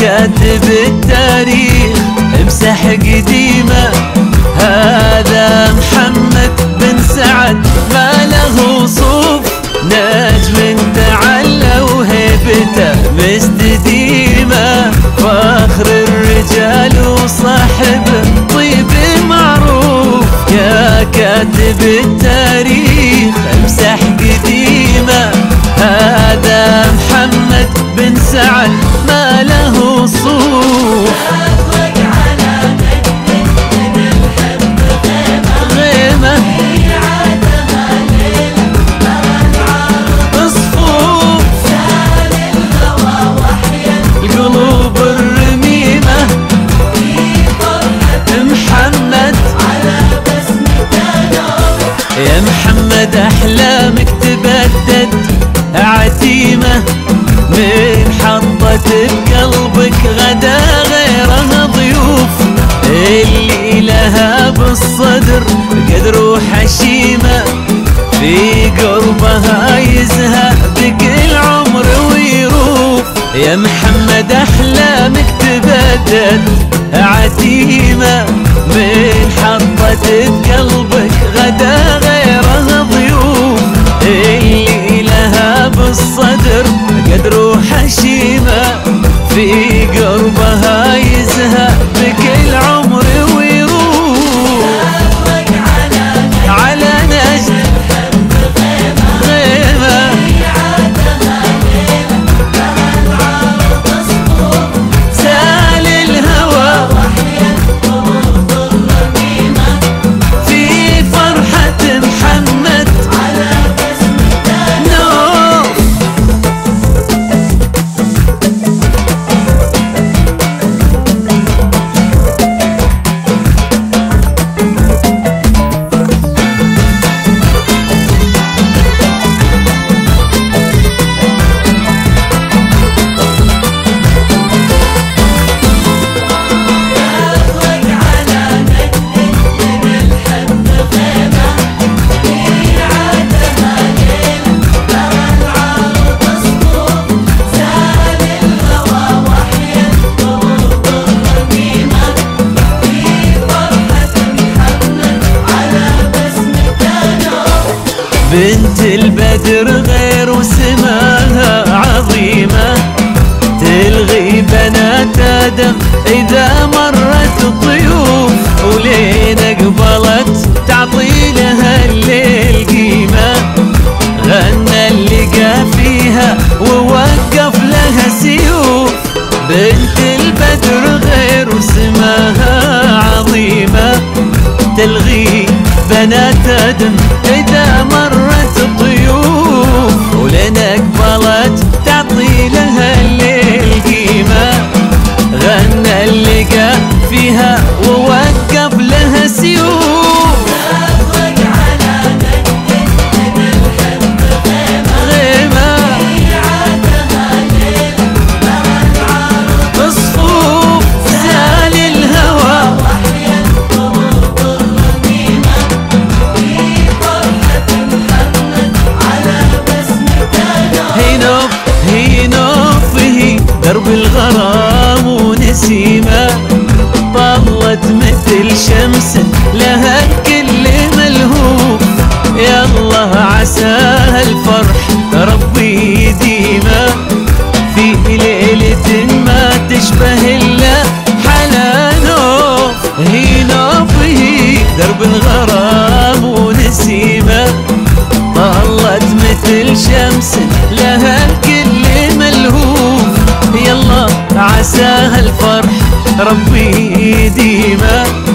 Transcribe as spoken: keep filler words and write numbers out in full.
كاتب التاريخ امسح قديمه. هذا محمد بن سعد ما له صوف، نجم تعلى وهيبته مستديمه. فخر الرجال وصاحب طيب معروف، يا كاتب التاريخ امسح قديمه. هذا محمد بن سعد ما له صوف. يا محمد أحلامك تبدد عتيمة، من حطت بقلبك غدا غيرها ضيوف. اللي لها بالصدر قد روح حشيمة، في قربها يزهق بكل عمر ويروف. يا محمد أحلامك تبدد عتيمة، من حطت بقلبك غدا غيرها ضيوف. اللي لها بالصدر قد روح حشيمة، في قربها يزهق بكل عمر ويروح. على نجد غيمة سال الهوى في فرحة محمد نوف. بنت البدر غير وسماها عظيمة، تلغي بنات آدم إذا مرت الضيوف. ولين قبلت تعطي لها الليل قيمة، غنى اللقى فيها ووقف لها سيوف. بنت البدر غير وسماها عظيمة، تلغي بنات آدم إذا مرت الضيوف. ولين قبلت تعطي لها الليل قيمة، غنى اللقى فيها ووقف لها سيوف. درب الغرام ونسيمة، طلت مثل شمس لها الكل ملهوف. يا الله عساها الفرح ربي يديمة، في ليلة ما تشبه إلا حلا نوف. هي نوف هي درب الغرام ونسيمة، طلت مثل شمس لها الكل ملهوف. يلا عساها الفرح ربي يديمه.